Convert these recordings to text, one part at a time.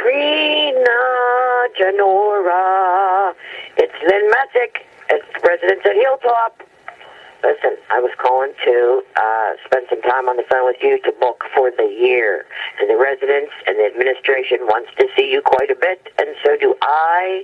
Trina Janora. It's Lynn Messick. It's the residents at Hilltop. Listen, I was calling to spend some time on the phone with you to book for the year. And the residents and the administration wants to see you quite a bit, and so do I.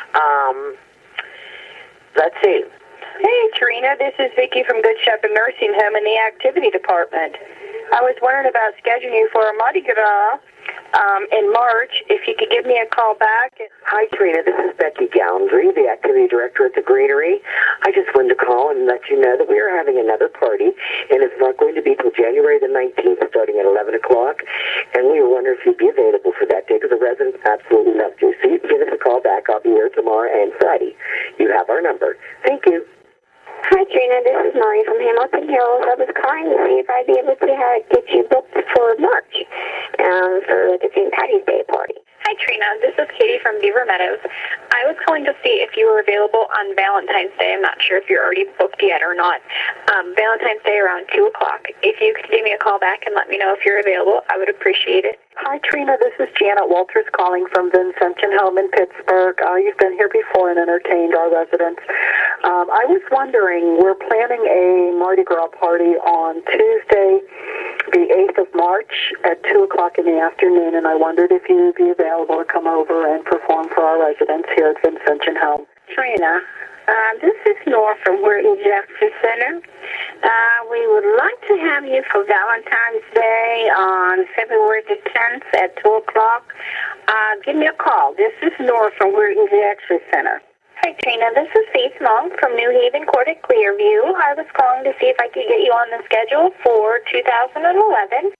Let's see. Hey, Trina, this is Vicki from Good Shepherd Nursing Home in the Activity Department. I was wondering about scheduling you for a Mardi Gras in March, if you could give me a call back. Hi, Trina. This is Becky Gowndry, the Activity Director at the Greenery. I just wanted to call and let you know that we are having another party, and it's not going to be till January the 19th, starting at 11 o'clock, and we were wondering if you'd be available for that day, because the residents absolutely love you. So you can give us a call back. I'll be here tomorrow and Friday. You have our number. Thank you. Hi, Trina. This is Marie from Hamilton Hills. I was calling to see if I'd be able to get you booked for March for the St. Patty's Day party. Hi, Trina. This is Katie from Beaver Meadows. I was calling to see if you were available on Valentine's Day. I'm not sure if you're already booked yet or not. Valentine's Day around 2 o'clock. If you could give me a call back and let me know if you're available, I would appreciate it. Hi, Trina. This is Janet Walters calling from Vincentian Home in Pittsburgh. You've been here before and entertained our residents. I was wondering, we're planning a Mardi Gras party on Tuesday, the 8th of March at 2 o'clock in the afternoon, and I wondered if you would be available to come over and perform for our residents here at Vincentian Home. Trina, this is Nora from Wharton Justice Center. We would like to have you for Valentine's Day on February the 10th at 2 o'clock. Give me a call. This is Nora from Wharton Justice Center. Hi, Trina. This is Faith Monk from New Haven Court at Clearview. I was calling to see if I could get you on the schedule for 2011.